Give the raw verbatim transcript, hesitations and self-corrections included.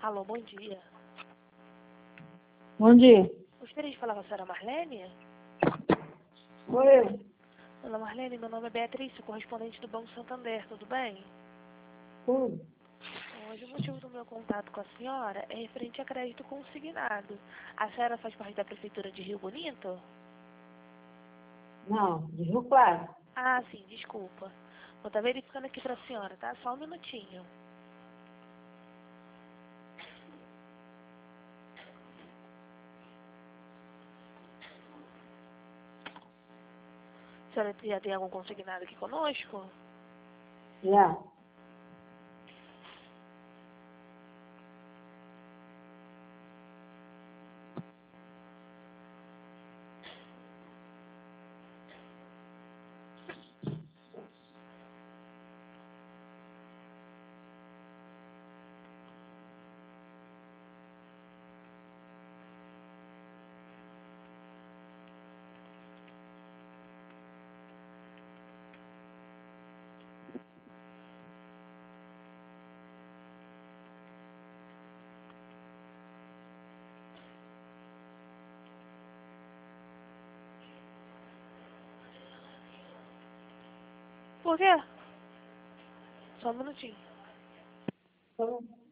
Alô, bom dia. Bom dia. Gostaria de falar com a senhora Marlene? Sou eu. Dona Marlene, meu nome é Beatriz, sou correspondente do Banco Santander, tudo bem? Tudo. Hoje o motivo do meu contato com a senhora é referente a crédito consignado. A senhora faz parte da Prefeitura de Rio Bonito? Não, de Rio Claro. Ah, sim, desculpa. Vou estar verificando aqui pra senhora, tá? Só um minutinho. A senhora já tem algum consignado aqui conosco? Já. Por quê? Só um minutinho. Então,